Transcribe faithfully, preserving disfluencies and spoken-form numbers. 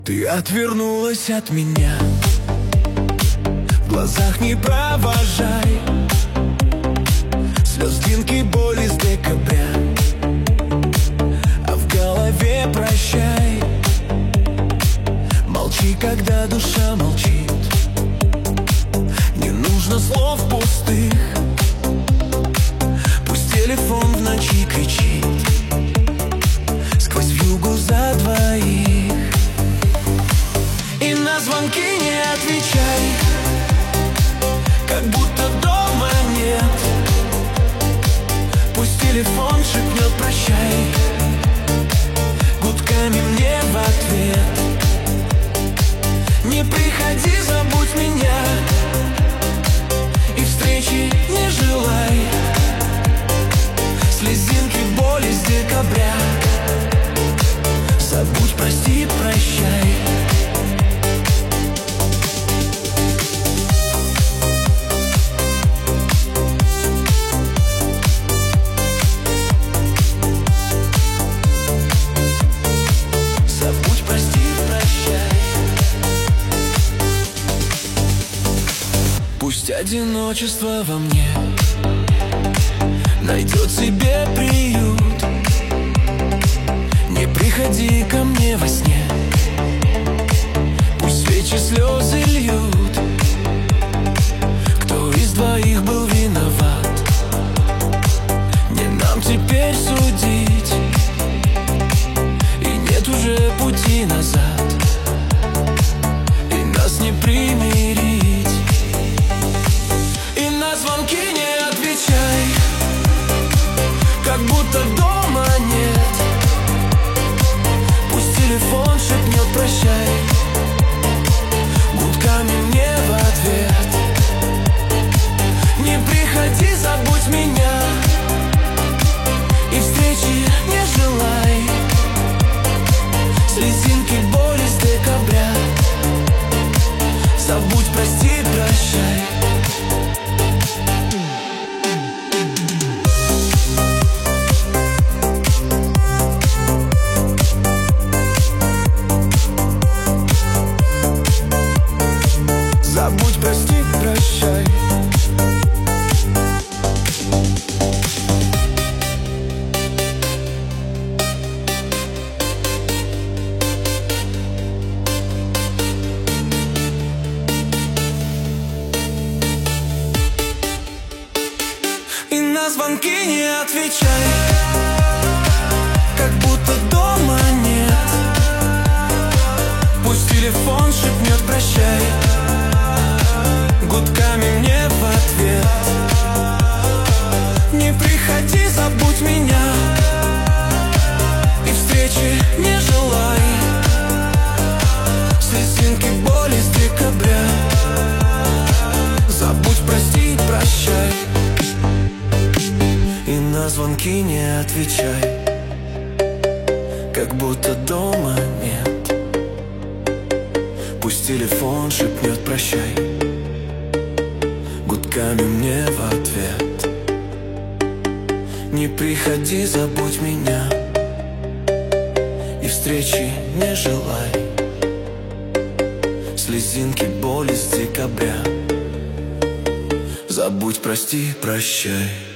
Ты отвернулась от меня, в глазах не провожай слезинки боли с декабря, а в голове прощай. Молчи, когда душа молчит, не нужно слов пустых. Пусть телефон в ночи кричит сквозь вьюгу за двоих. И на звонки не отвечай, как будто дома нет. Пусть телефон шепнет прощай гудками мне в ответ. Не приходи, забудь меня, и встречи не желай. Слезинки боли с декабря, забудь, прости, прощай. Пусть одиночество во мне найдет себе приют. Не приходи ко мне во сне, пусть свечи слезы льют. Кто из двоих был виноват, не нам теперь судить, и нет уже пути назад, и нас не примирить. На звонки не отвечай, как будто дома нет. Пусть телефон шепнет прощай гудками мне в ответ. Не приходи, забудь меня, и встречи не желай. Слезинки боли с декабря, забудь, прости, прощай. Забудь, прости, прощай. И на звонки не отвечай, как будто дома нет. Пусть телефон шепнет прощай гудками мне в ответ. Не приходи, забудь меня, и встречи не желай. Слезинки боли с декабря, забудь, прости, прощай. И на звонки не отвечай, как будто дома нет. Пусть телефон шепнет прощай гудками мне в ответ. Не приходи, забудь меня, и встречи не желай. Слезинки боли с декабря, забудь, прости, прощай.